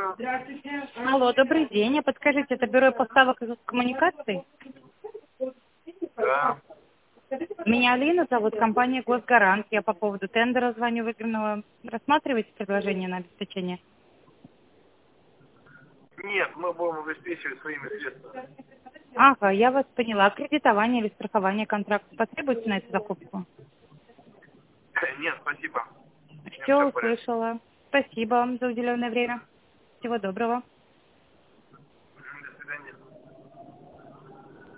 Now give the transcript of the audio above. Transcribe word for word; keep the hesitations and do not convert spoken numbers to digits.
слушаю. Алло, добрый день. А подскажите, это бюро поставок и коммуникаций? Да. Меня Алина зовут, компания «Госгарант». Я по поводу тендера звоню выигранного. Рассматриваете предложение на обеспечение? Нет, мы будем обеспечивать своими средствами. Ага, я вас поняла. Кредитование или страхование контракта потребуется на эту закупку? Нет, спасибо. Нет, все Все в порядке. услышала. Спасибо вам за уделенное время. Всего доброго.